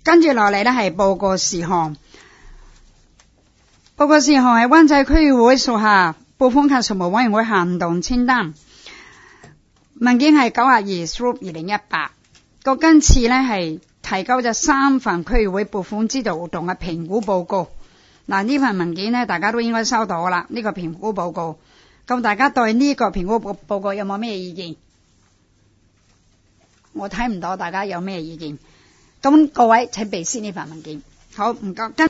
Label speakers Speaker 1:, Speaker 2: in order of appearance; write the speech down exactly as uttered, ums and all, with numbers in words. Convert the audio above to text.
Speaker 1: 跟住落嚟呢係報告事項。報告事項係灣仔區議會屬下報風及屬務委員會行動清單，文件係九廿二 through 二零一八。個今次呢係提交咗三份區議會撥款指導活動嘅評估報告。嗱，呢份文件呢大家都應該收到啦，呢、這個評估報告。咁大家對呢個評估報報告有冇咩意見？我睇唔到大家有咩意見。咁各位請備先呢份文件。好，唔該。